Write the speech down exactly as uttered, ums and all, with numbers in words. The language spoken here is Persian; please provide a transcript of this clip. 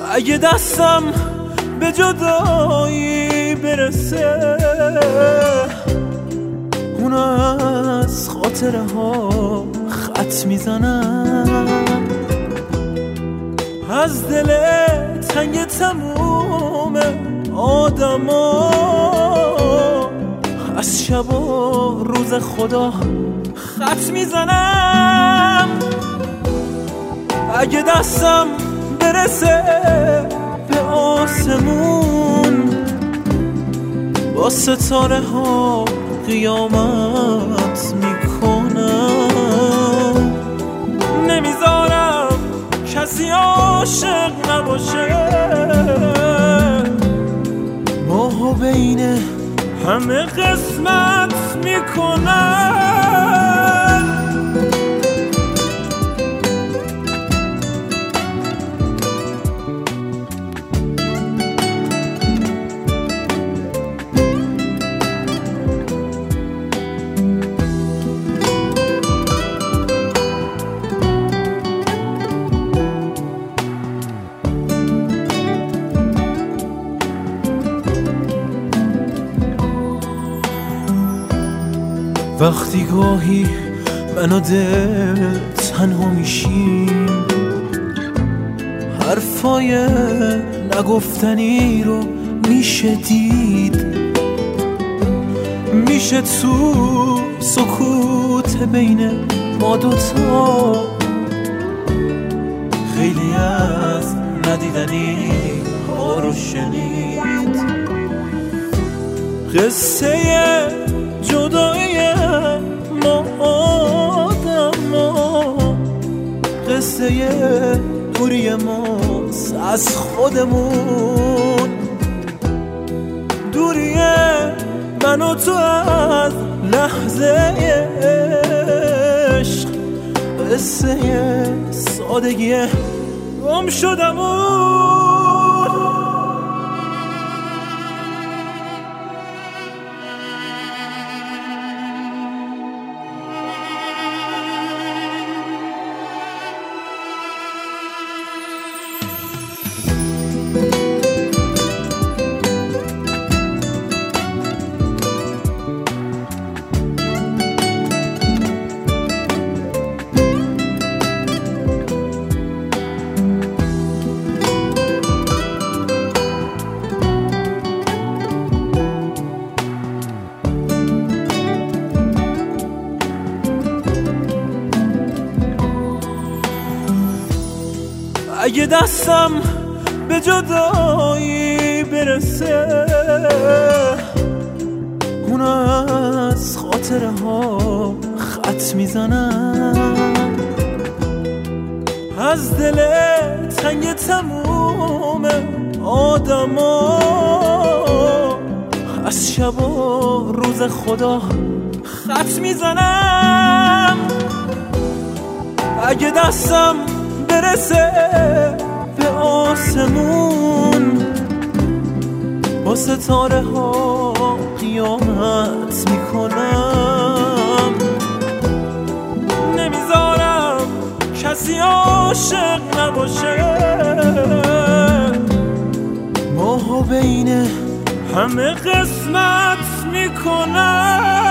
اگه دستم به جدایی برسه اون از خاطره ها خط میزنم، از دل تنگ تموم آدم ها، از شب و روز خدا خط میزنم. اگه دستم برسه به آسمون با ستاره ها قیامت میکنم، نمیذارم کسی عاشق نباشه، ماهو بین همه قسمت میکنم. وقتی گاهی من و دل تنها میشیم، حرفای نگفتنی رو میشه دید، میشه تو سکوت بین ما دوتا خیلی از ندیدنی ها رو شنید. قصه جدایی ما آدم ها، قصه دوری ماست از خودمون، دوری من و تو از لحظه عشق، قصه سادگی گم شدمون. اگه دستم به جدایی برسه اون از خاطره ها خط میزنم، از دل تنگ تموم آدم ها، از شب و روز خدا خط میزنم. اگه دستم برسه به آسمون با ستاره ها قیامت میکنم، نمیذارم کسی عاشق نباشه، ماهو بین همه قسمت میکنم.